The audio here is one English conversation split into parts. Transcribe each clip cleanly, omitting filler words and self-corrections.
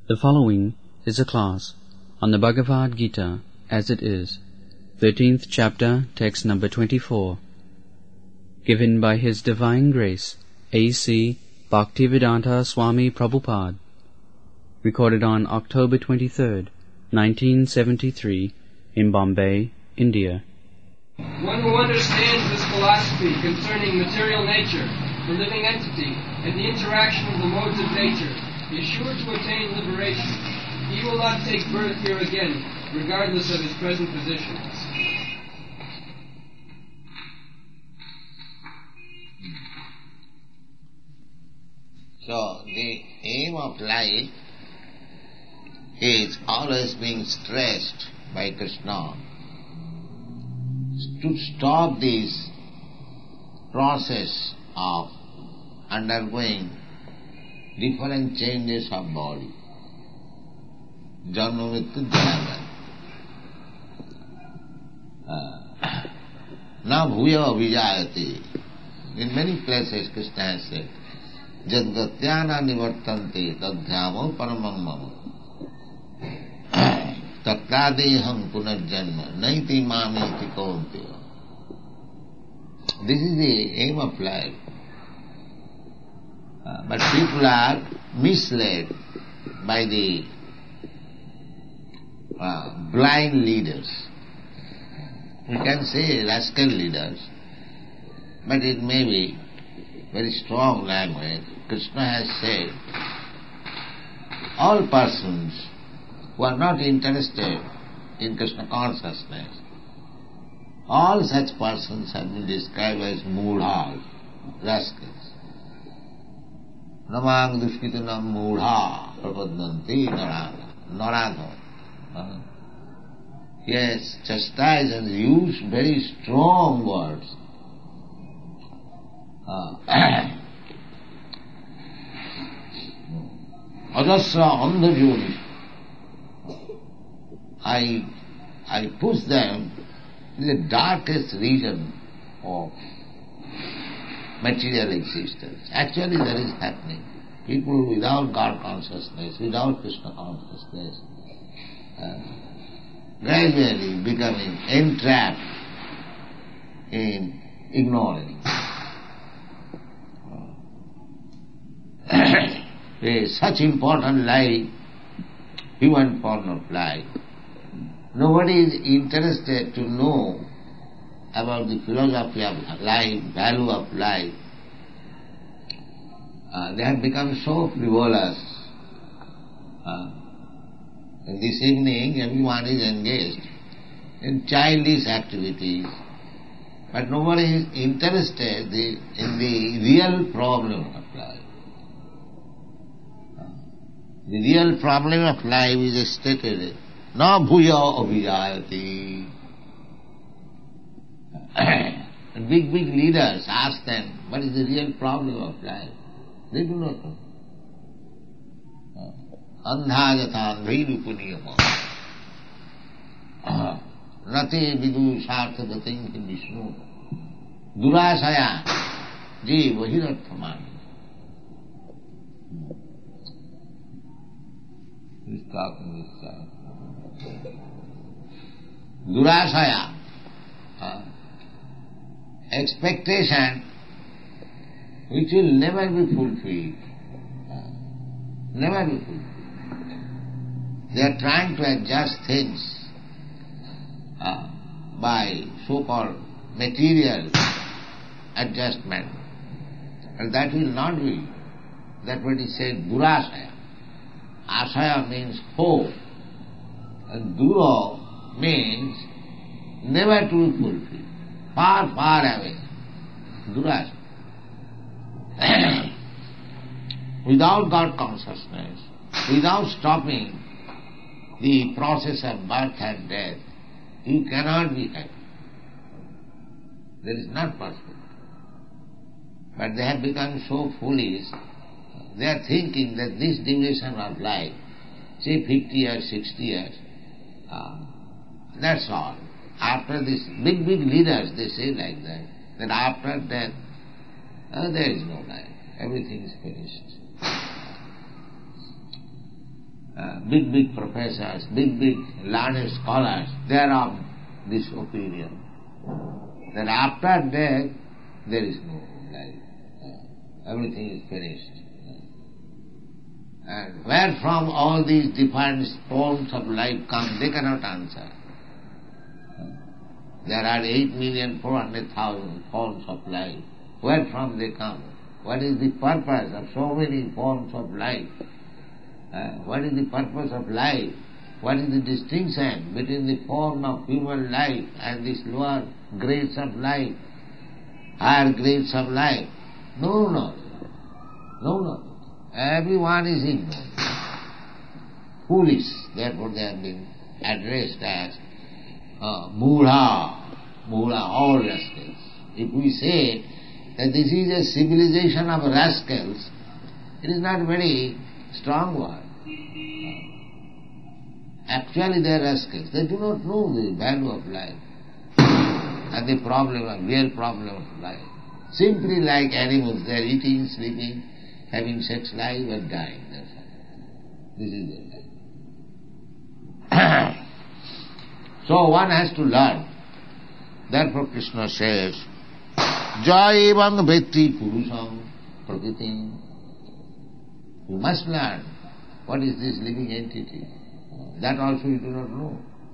The following is a class on the Bhagavad Gita as it is, 13th chapter, text number 24, given by His Divine Grace, A.C. Bhaktivedanta Swami Prabhupada, recorded on October 23rd, 1973, in Bombay, India. One who understands this philosophy concerning material nature, the living entity, and the interaction of the modes of nature is sure to attain liberation. He will not take birth here again, regardless of his present position. So, the aim of life is always being stressed by Krishna to stop this process of undergoing different changes of body. Janma Mrityu Jara. Na bhuya vijayati. In many places Krishna has said, Jadgatyana nivartante tadhyamo paramam mama. Tattadeham punarjanma naiti mameti kaunteya. This is the aim of life. But people are misled by the blind leaders. We can say rascal leaders, but it may be very strong language. Krishna has said, all persons who are not interested in Krishna consciousness, all such persons have been described as mudha, rascals. Namang dushkitanam mudha prapadnanti narada. Yes, chastise and use very strong words. Ajasra andhajoni. I push them in the darkest region of material existence. Actually that is happening. People without God consciousness, without Krishna consciousness, gradually becoming entrapped in ignorance. Such important life, human form of life. Nobody is interested to know about the philosophy of life, value of life. They have become so frivolous. This evening everyone is engaged in childish activities, but nobody is interested in the real problem of life. The real problem of life is stated, na bhuya abhijayati. Big leaders ask them, what is the real problem of life? They do not know. Andhajatan vairupuniyama. Nati vidu sartha dating vishnu. Durasaya je vahirarthamani. He's talking this time. Durasaya. Expectation which will never be fulfilled. Never be fulfilled. They are trying to adjust things by so-called material adjustment. And that will not be. That's what is said, durasaya. Asaya means hope. And dura means never to be fulfilled. Far, far away. Durasaya. Without God consciousness, without stopping the process of birth and death, you cannot be happy. That is not possible. But they have become so foolish, they are thinking that this duration of life, say 50 years, 60 years, that's all. After this, big leaders, they say like that after death, there is no life. Everything is finished. big professors, big learned scholars, they are of this opinion that after death there is no life. Everything is finished. And where from all these different forms of life come, they cannot answer. There are 8,400,000 forms of life. Where from they come? What is the purpose of so many forms of life? What is the purpose of life? What is the distinction between the form of human life and these lower grades of life, higher grades of life? No. Everyone is ignorant, foolish. Therefore they have been addressed as Mudha, all rascals. If we say that this is a civilization of rascals, it is not very strong word. Actually they are rascals. They do not know the value of life and the real problem of life. Simply like animals, they are eating, sleeping, having sex life and dying. That's all. This is their life. So one has to learn. Therefore Krishna says, Jaivang Vetti Purusam Prakritim. You must learn what is this living entity. That also you do not know.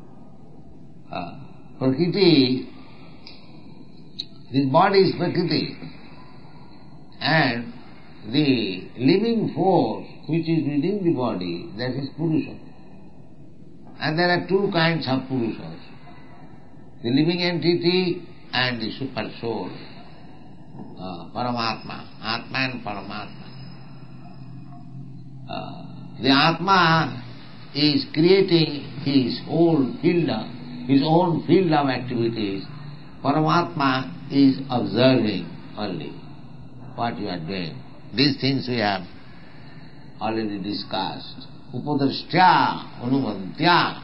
Prakriti, this body is Prakriti, and the living force which is within the body, that is Purusha. And there are two kinds of Purushas, the living entity and the super soul, Paramatma, Atma and Paramatma. The Atma is creating his own field of activities. Paramatma is observing only what you are doing. These things we have already discussed. Upadrashtya, Anumantya.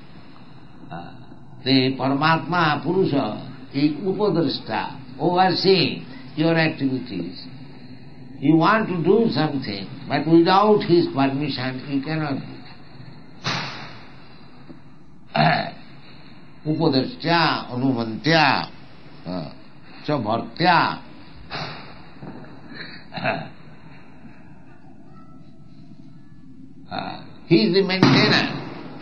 The Paramatma, Purusha, is Upadrashta, overseeing your activities. You want to do something, but without his permission you cannot do. Upadrashtya, Anumantya, Bhartya. He is the maintainer.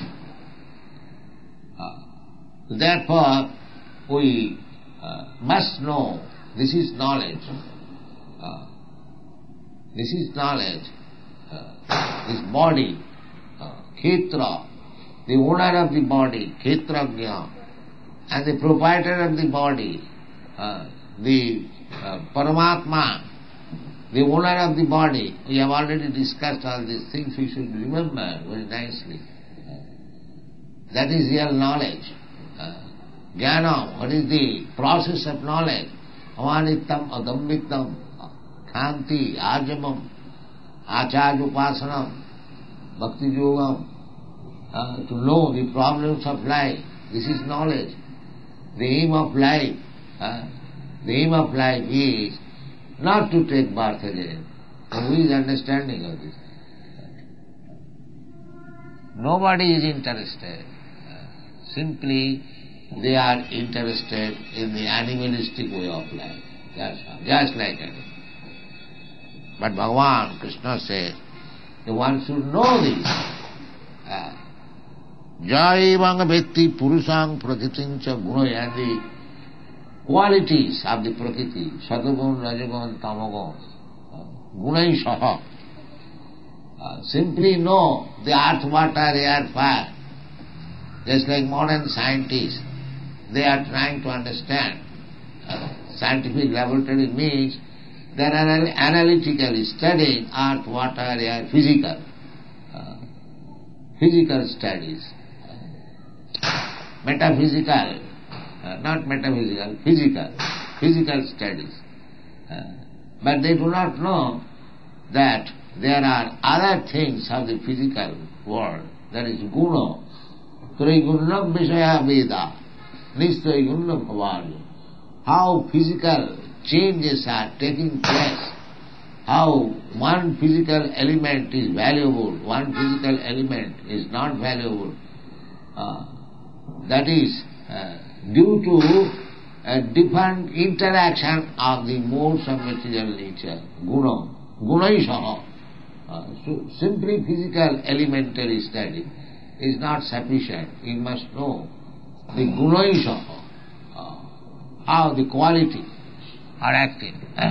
Therefore, we must know, this is knowledge. This is knowledge. This body, Kshetra, the owner of the body, Kshetrajna, and the proprietor of the body, the Paramatma, the owner of the body. We have already discussed all these things, we should remember very nicely. That is real knowledge. Jnana, what is the process of knowledge? Amanittam, adammittam, khanti, ajamam, acharupasanam, bhakti yogam. To know the problems of life, this is knowledge. The aim of life is not to take birth again. Who is understanding of this? Nobody is interested. Simply they are interested in the animalistic way of life. That's all. Just like animals. But Bhagavan, Krishna says, one should know this. Jaivang Vetti Purusang Prakritincha Gunaya, the qualities of the Prakriti, Satagun, Rajagun, Tamagun, Gunai Saha. Simply know the earth, water, air, fire. Just like modern scientists, they are trying to understand. Scientific laboratory means they are analytically studying earth, water, air, physical studies. Metaphysical, not metaphysical, physical studies. But they do not know that there are other things of the physical world, that is guna. Trigunam Vishaya Veda, Nistay Gunam Bhavarya. How physical changes are taking place how one physical element is valuable, one physical element is not valuable. That is due to a different interaction of the modes of material nature, guna, gunaisaha. So simply physical elementary study is not sufficient. You must know the gunaisaha, how the quality are acting.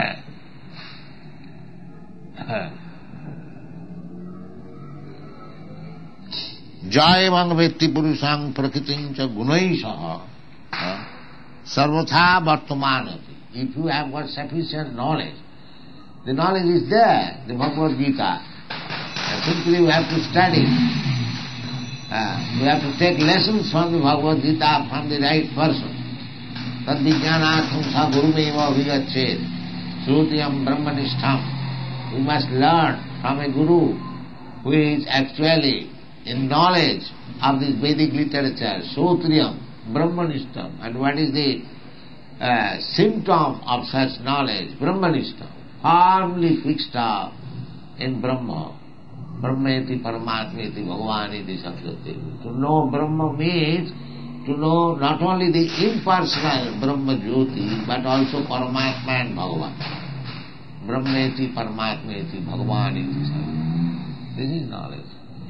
Jayavang vetti purusang prakritim cha gunaisaha sarvatha vartamanati. If you have got sufficient knowledge, the knowledge is there, the Bhagavad Gita. Simply you have to study. You have to take lessons from the Bhagavad Gita, from the right person. Tad vijnanatham sa gurumeva vigachet srutiyam brahmanishtham. You must learn from a guru who is actually in knowledge of this Vedic literature, Sotriyam, Brahmanishtam. And what is the symptom of such knowledge? Brahmanishtam, firmly fixed up in Brahma. Brahmeti Paramatmeti Bhagavaniti Sakyati. To know Brahma means to know not only the impersonal Brahma Jyoti, but also Paramatma and Bhagavan. Brahmeti Paramatmeti Bhagavaniti Sakyati. This is knowledge.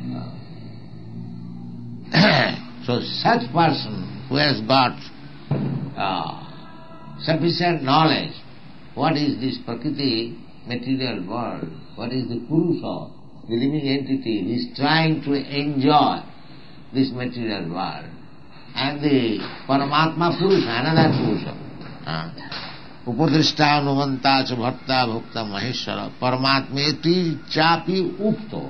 So such person who has got sufficient knowledge, what is this Prakriti, material world, what is the Purusha, the living entity, who is trying to enjoy this material world, and the Paramatma Purusha, another Purusha. Upadrishta anumanta cha bhatta bhukta maheshwara Paramatmeti chapi upto.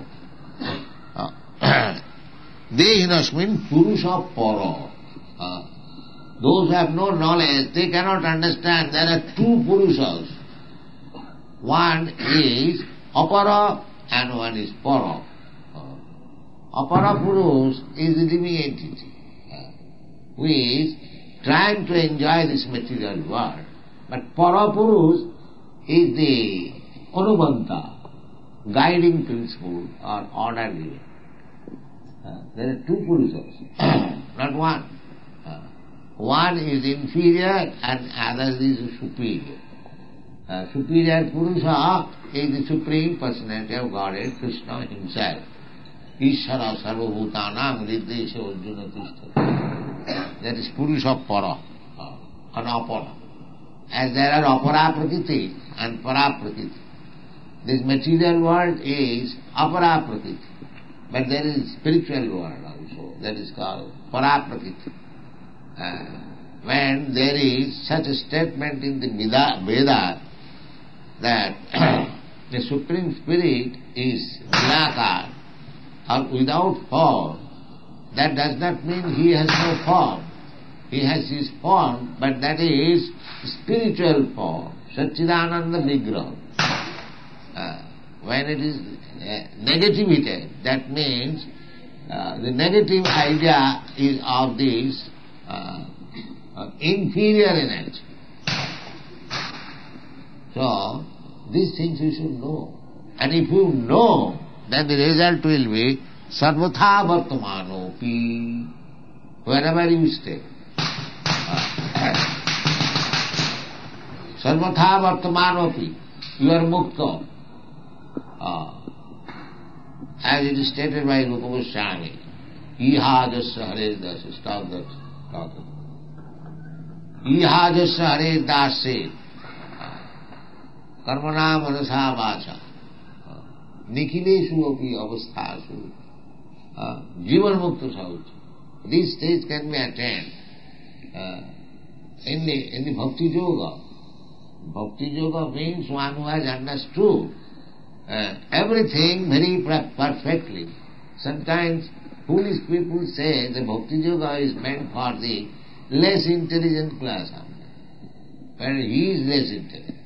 Dehinasmin Purusha Para. Those who have no knowledge, they cannot understand there are two Purushas. One is Apara and one is Para. Apara Purush is the living entity who is trying to enjoy this material world. But Para Purush is the Anubanta, guiding principle or order giver. There are two Purushas, not one. One is inferior and other is superior. Superior Purusha is the Supreme Personality of Godhead, Krishna himself. Ishara sarvabhutanam riddesha arjuna tishta. That is Purusha Para, Anapara. As there are Apara Prakriti and Para Prakriti. This material world is Apara Prakriti. But there is spiritual world also, that is called Para Prakriti. When there is such a statement in the Veda that the Supreme Spirit is Nilakar or without form, that does not mean he has no form. He has his form, but that is spiritual form, Satchidananda Vigraha. When it is negativity, that means the negative idea is of this inferior energy. So, these things you should know. And if you know, then the result will be sarvatha vartamanopi, wherever you stay. Sarvatha vartamanopi, you are mukta. As it is stated by Rupa Goswami, Iha jasya hare dasa, stop that talking. Iha jasya hare dasa, karmana manasa vacha, nikhileshu api avasthasu, jivan mukta saucha. These states can be attained in the Bhakti Yoga. Bhakti Yoga means one who has understood everything very perfectly. Sometimes foolish people say the Bhakti Yoga is meant for the less intelligent class. But he is less intelligent.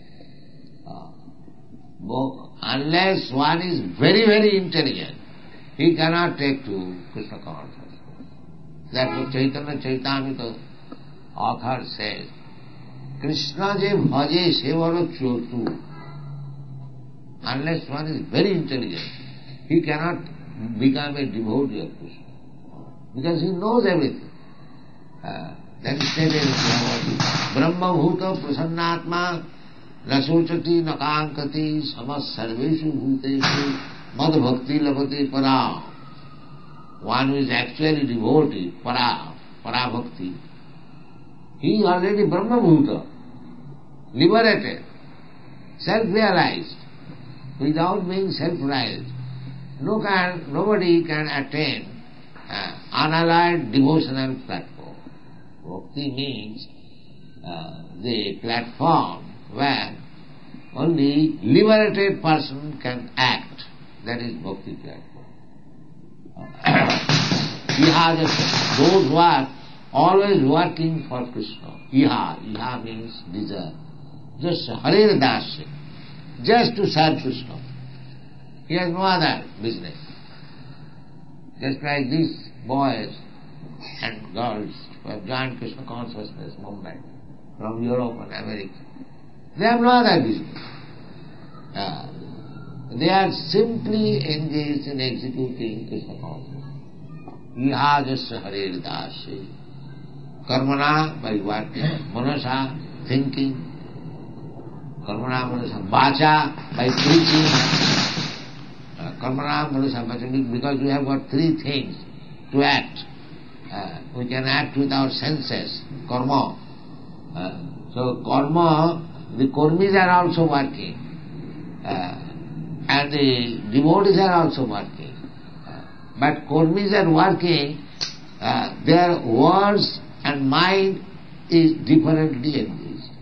Unless one is very, very intelligent, he cannot take to Krishna consciousness. That's what Chaitanya Chaitamrita author says. Krishna je bhaje se baro chotu. Unless one is very intelligent, he cannot become a devotee of Krishna. Because he knows everything. That is stated in Bhagavad Gita. Brahma bhuta prasannatma nasochati nakankati samas sarveshu bhuteshu mad bhakti labate para. One who is actually devotee, para bhakti, he is already Brahma bhuta, liberated, self-realized. Without being self-realized, nobody can attain unallied devotional platform. Bhakti means the platform where only liberated person can act. That is bhakti platform. Those who are always working for Krishna. Iha means desire. Just Hare Dasya. Just to serve Krishna. He has no other business. Just like these boys and girls who have joined Krishna consciousness movement from Europe and America. They have no other business. They are simply engaged in executing Krishna consciousness. Iha jasya Hare Dasya. Karmana by working, manasa thinking, karmana manasa vacha by preaching, karmana manasa vacha, because we have got three things to act. We can act with our senses, karma. So karma, the karmis are also working, and the devotees are also working. But karmis are working, their words and mind is differently engaged.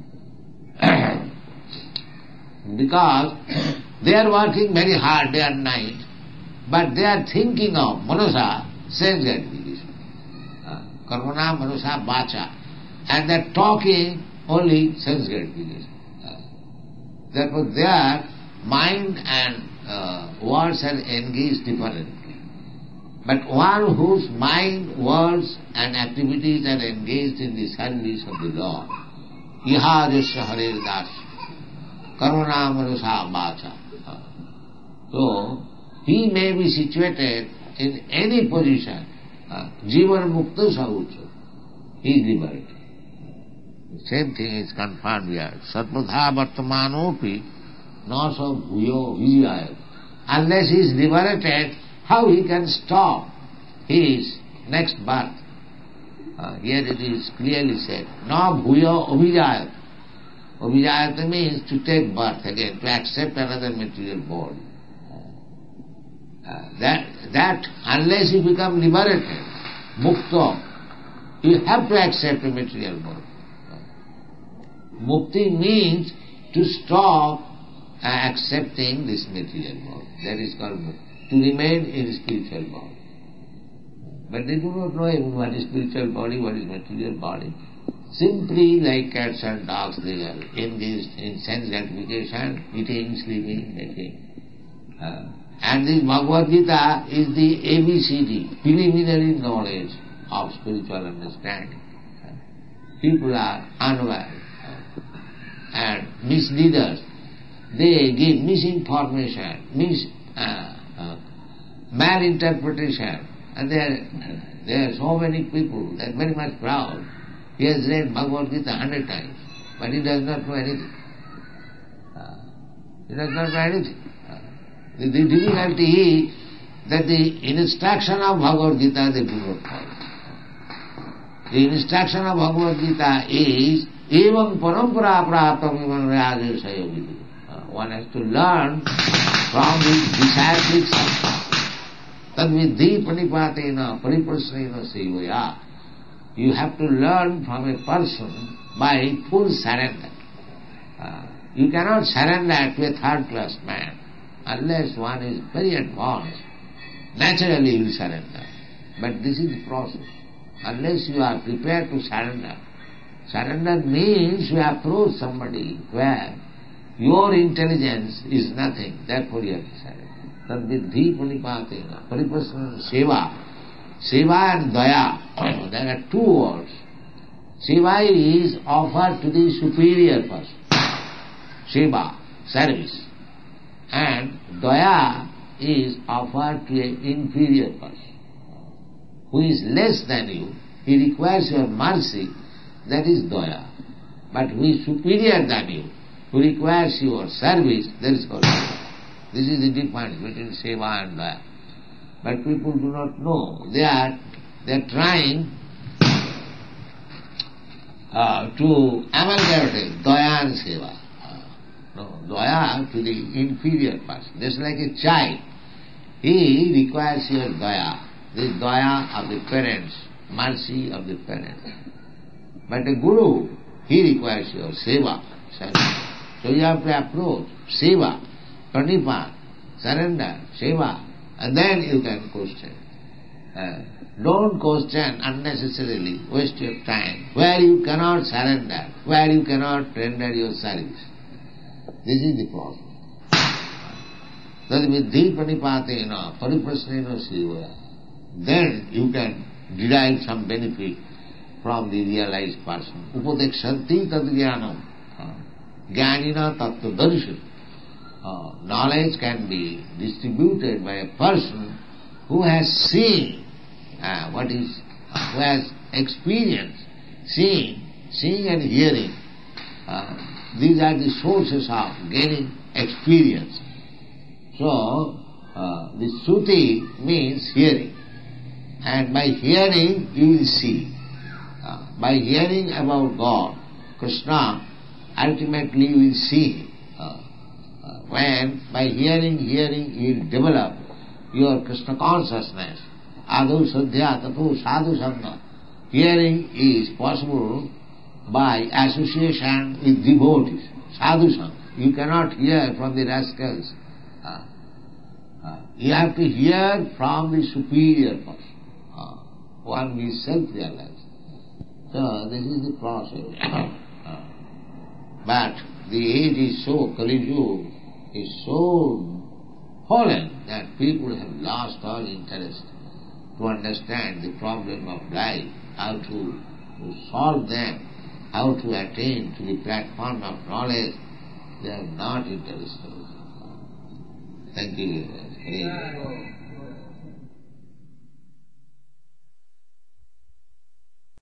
Because they are working very hard day and night, but they are thinking of manasa, sense gratification. Karmana, manasa, vacha. And they are talking only sense gratification. Therefore their mind and words are engaged differently. But one whose mind, words and activities are engaged in the service of the Lord, iha jasya Hare Dasya, karuna manusa vacha. So, he may be situated in any position, jivan mukta saucha, he is liberated. The same thing is confirmed here. Satpatha vartamanopi nasa bhuyo vijayat. Unless he is liberated, how he can stop his next birth? Here it is clearly said, na bhuya abhijayat. Abhijayat means to take birth again, to accept another material body. That unless you become liberated, mukta, you have to accept a material body. Mukti means to stop accepting this material body. That is called mukti. To remain in spiritual body. But they do not know even what is spiritual body, what is material body. Simply like cats and dogs, they are engaged in sense gratification, eating, sleeping, making. And this Bhagavad Gita is the ABCD, preliminary knowledge of spiritual understanding. People are unaware and misleaders. They give misinformation, malinterpretation, and there are so many people, they are very much proud. He has read Bhagavad Gita 100 times, but he does not know anything. He does not know anything. The difficulty is that the instruction of Bhagavad Gita they do not follow. The instruction of Bhagavad Gita is evam parampara praptam evam rajasaya vidu. One has to learn from his disciplic sanskar. Tadvidhi panipatena pariprasnena sevaya. You have to learn from a person by full surrender. You cannot surrender to a third-class man unless one is very advanced. Naturally you will surrender. But this is the process. Unless you are prepared to surrender. Surrender means you approach somebody where your intelligence is nothing, therefore you have to surrender. Tadvidhi panipatena pariprasnena seva. Seva and daya, there are two words. Seva is offered to the superior person. Seva, service. And daya is offered to an inferior person who is less than you. He requires your mercy, that is daya. But who is superior than you, who requires your service, that is called daya. This is the difference between seva and daya. But people do not know. They are trying to amalgamate daya and seva. No, daya to the inferior person. Just like a child. He requires your daya. This daya of the parents, mercy of the parents. But a guru, he requires your seva, service. So you have to approach seva, pranipat, surrender, seva, and then you can question. Don't question unnecessarily, waste your time, where you cannot surrender, where you cannot render your service. This is the problem. That viddhi pranipatena, pariprasnena seva, then you can derive some benefit from the realized person. Upadekshanti tad jnanam, jnanina tattva darshan. Knowledge can be distributed by a person who has seen who has experienced, seeing and hearing. These are the sources of gaining experience. So, the Shruti means hearing. And by hearing, you will see. By hearing about God, Krishna, ultimately you will see. When by hearing, you will develop your Krishna consciousness. Adu sadhya tato sadhu sangha. Hearing is possible by association with devotees, sadhu sangha. You cannot hear from the rascals. You have to hear from the superior person, one who is self-realized. So this is the process. But the age is so, Kali Yuga is so fallen that people have lost all interest to understand the problem of life, how to solve them, how to attain to the platform of knowledge. They are not interested. Thank you very much.